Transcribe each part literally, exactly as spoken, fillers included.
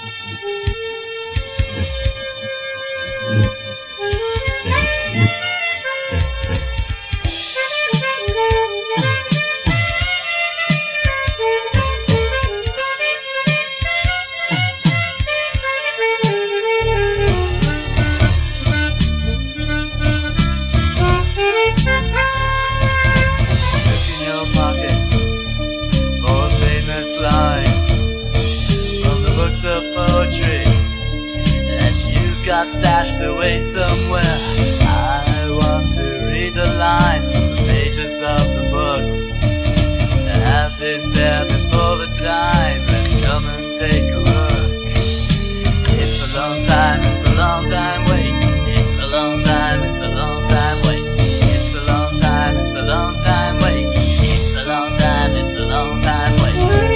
Got stashed away somewhere. I want to read the lines from the pages of the books that have been there before the time. Let's come and take a look. It's a long time, it's a long time wait. It's a long time, it's a long time wait. It's a long time, it's a long time wait. It's a long time, it's a long time wait.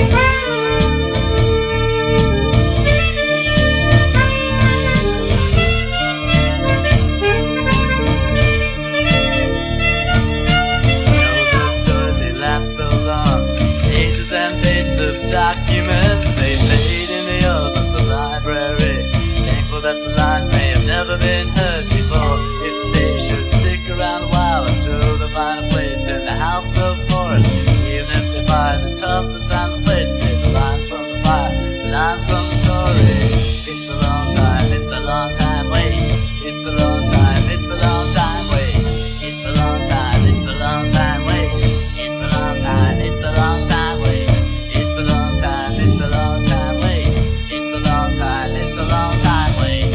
Documents, they fade in the earth of the library. Thankful that the line may have never been heard before. If they should stick around a while until they find a place in the house of horrors. Even if they find the toughest and the place, say the lines from the fire, the lines from the story. It's a long time, it's a long time wait. It's a long time, it's a long time wait. It's a long time, it's a long time wait. It's a long time, it's a long time wait. It's a long time, it's a long time wait. It's a long time, it's a long time wait.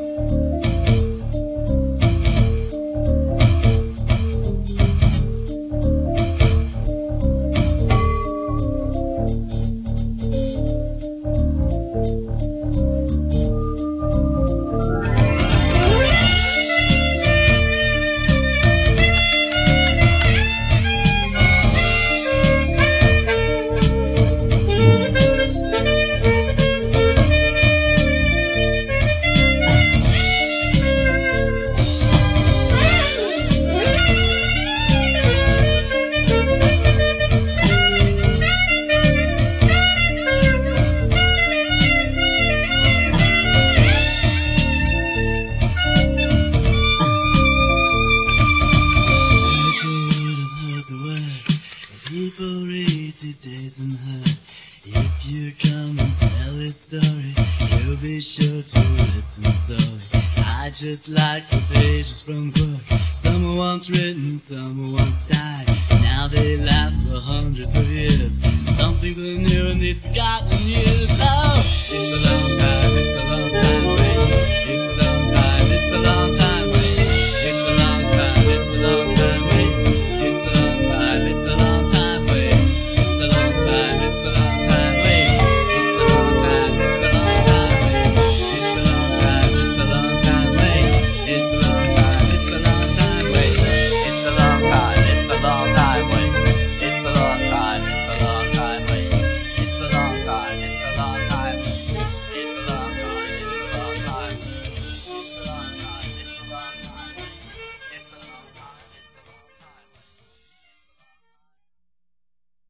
People read these days and hurt. If you come and tell his story, you'll be sure to listen slowly. I just like the pages from a book. Some were once written, some were once died. Now they last for hundreds of years. Some things are new in these forgotten years. Oh, it's a long